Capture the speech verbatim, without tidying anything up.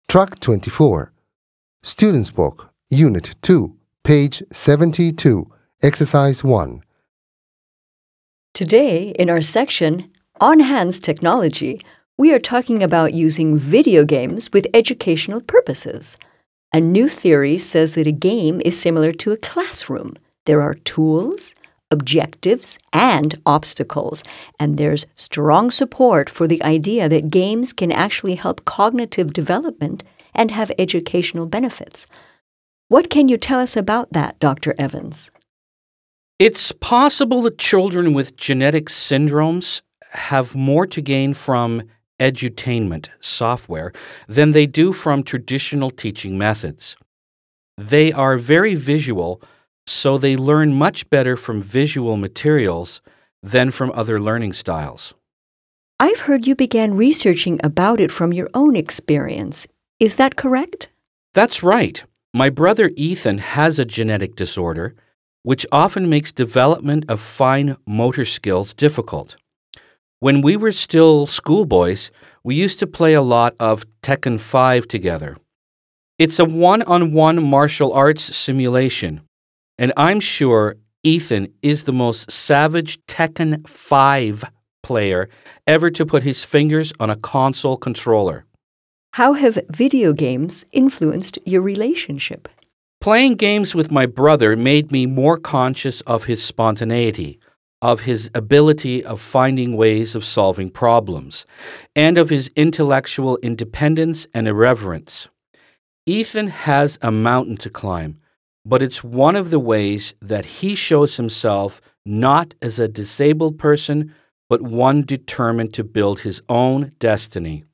Track twenty-four. Student's Book, Unit two, page seventy-two, Exercise one. Today, in our section, On Hands Technology, we are talking about using video games with educational purposes. A new theory says that a game is similar to a classroom. There are tools, objectives, and obstacles, and there's strong support for the idea that games can actually help cognitive development and have educational benefits. What can you tell us about that, Doctor Evans? It's possible that children with genetic syndromes have more to gain from edutainment software than they do from traditional teaching methods. They are very visual, so they learn much better from visual materials than from other learning styles. I've heard you began researching about it from your own experience. Is that correct? That's right. My brother Ethan has a genetic disorder, which often makes development of fine motor skills difficult. When we were still schoolboys, we used to play a lot of Tekken five together. It's a one-on-one martial arts simulation, and I'm sure Ethan is the most savage Tekken five player ever to put his fingers on a console controller. How have video games influenced your relationship? Playing games with my brother made me more conscious of his spontaneity, of his ability of finding ways of solving problems, and of his intellectual independence and irreverence. Ethan has a mountain to climb, but it's one of the ways that he shows himself not as a disabled person, but one determined to build his own destiny.